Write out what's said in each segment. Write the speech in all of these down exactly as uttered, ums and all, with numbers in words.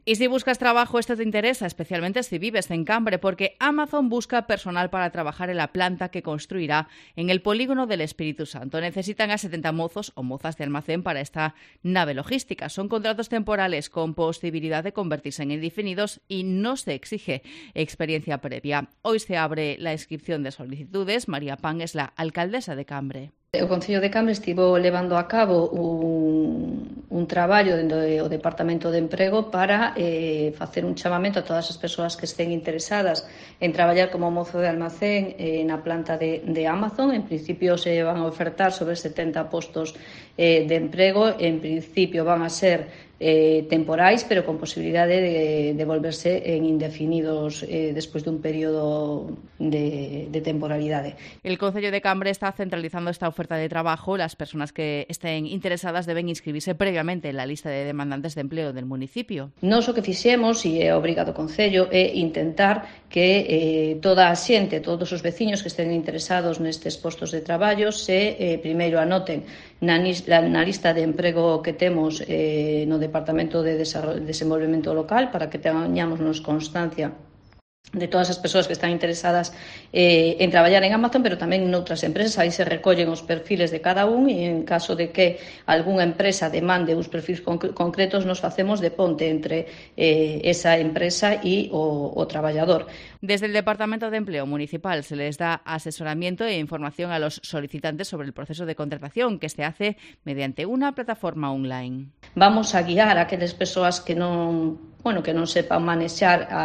Y si buscas trabajo, esto te interesa, especialmente si vives en Cambre, porque Amazon busca personal para trabajar en la planta que construirá en el polígono del Espíritu Santo. Necesitan a setenta mozos o mozas de almacén para esta nave logística. Son contratos temporales con posibilidad de convertirse en indefinidos y no se exige experiencia previa. Hoy se abre la inscripción de solicitudes. María Pan es la alcaldesa de Cambre. O Concello de Cambre estivo levando a cabo un, un traballo dentro do Departamento de Emprego para eh, facer un chamamento a todas as persoas que estén interesadas en traballar como mozo de almacén eh, na planta de, de Amazon. En principio se van a ofertar sobre setenta postos eh, de emprego. En principio van a ser eh, temporais, pero con posibilidade de, de volverse en indefinidos eh, despois dun período de, de temporalidade. El Concello de Cambre está centralizando esta oferta de trabajo. Las personas que estén interesadas deben inscribirse previamente en la lista de demandantes de empleo del municipio. Nos o que fixemos, e é obrigado o Concello, é intentar que eh, toda a xente, todos os veciños que estén interesados nestes postos de traballo se eh, primeiro anoten na, na lista de emprego que temos eh, no Departamento de Desenvolvemento Local para que teñamos constancia de todas as persoas que están interesadas eh, en traballar en Amazon, pero tamén noutras empresas. Aí se recollen os perfiles de cada un e en caso de que algunha empresa demande uns perfiles conc- concretos, nos facemos de ponte entre eh, esa empresa e o, o traballador. Desde el Departamento de Empleo Municipal se les da asesoramiento e información a los solicitantes sobre el proceso de contratación, que se hace mediante una plataforma online. Vamos a guiar a aquelas persoas que non, bueno, que non sepan manexar a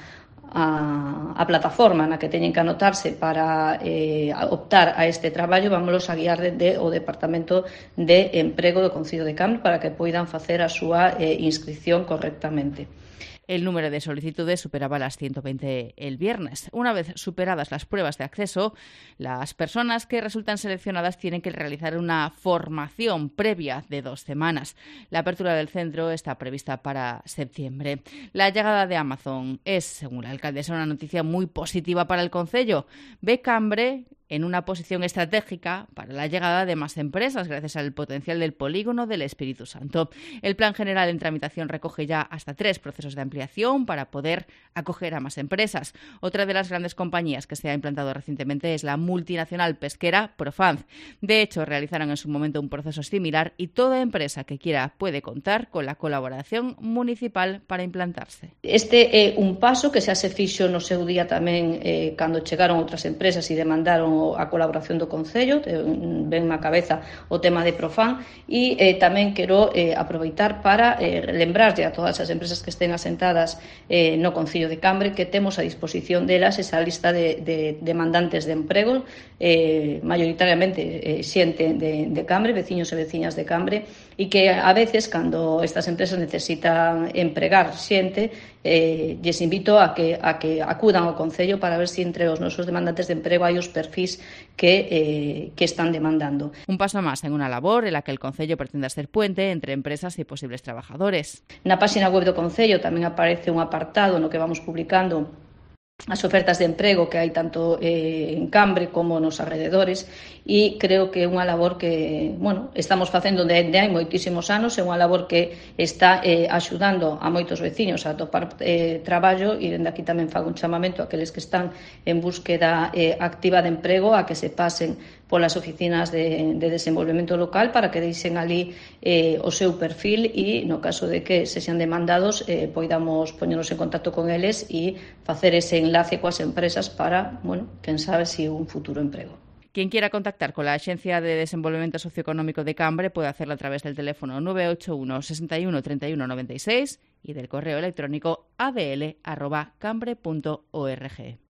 A, a plataforma na que teñen que anotarse para eh, optar a este traballo. Vámonos a guiar desde o Departamento de Emprego do Concello de Cambre para que poidan facer a súa eh, inscripción correctamente. El número de solicitudes superaba las ciento veinte el viernes. Una vez superadas las pruebas de acceso, las personas que resultan seleccionadas tienen que realizar una formación previa de dos semanas. La apertura del centro está prevista para septiembre. La llegada de Amazon es, según la alcaldesa, una noticia muy positiva para el concello. Ve Cambre en una posición estratégica para la llegada de más empresas gracias al potencial del polígono del Espíritu Santo. El plan general en tramitación recoge ya hasta tres procesos de ampliación para poder acoger a más empresas. Otra de las grandes compañías que se ha implantado recientemente es la multinacional pesquera Profanz. De hecho, realizaron en su momento un proceso similar y toda empresa que quiera puede contar con la colaboración municipal para implantarse. Este é un paso que xa se fixo no seu día tamén eh, cando chegaron outras empresas e demandaron a colaboración do Concello. Ven na cabeza o tema de Profan e eh, tamén quero eh, aproveitar para eh, lembrarlle a todas as empresas que estén asentadas eh, no Concello de Cambre que temos a disposición delas esa lista de, de demandantes de emprego, eh, mayoritariamente eh, xente de, de Cambre, veciños e veciñas de Cambre, e que a veces cando estas empresas necesitan empregar xente, eh, lles invito a que, a que acudan ao Concello para ver se entre os nosos demandantes de emprego hai os perfis que, eh, que están demandando. Un paso más en una labor en la que el Concello pretende ser puente entre empresas y posibles trabajadores. Na página web do Concello tamén aparece un apartado no que vamos publicando as ofertas de emprego que hai tanto eh, en Cambre como nos alrededores, e creo que é unha labor que, bueno, estamos facendo desde hai moitísimos anos, é unha labor que está eh, axudando a moitos veciños a topar eh, traballo, e dende aquí tamén fago un chamamento a aqueles que están en búsqueda eh, activa de emprego a que se pasen polas oficinas de, de desenvolvemento local para que deixen ali eh, o seu perfil e, no caso de que se sean demandados, eh, poidamos poñernos en contacto con eles e facer ese enlace coas empresas para, bueno, quen sabe si un futuro emprego. Quien quiera contactar con la Agencia de Desenvolvemento Socioeconómico de Cambre puede hacerlo a través del teléfono nueve ocho uno, sesenta y uno, treinta y uno noventa y seis y del correo electrónico a d l arroba cambre punto org.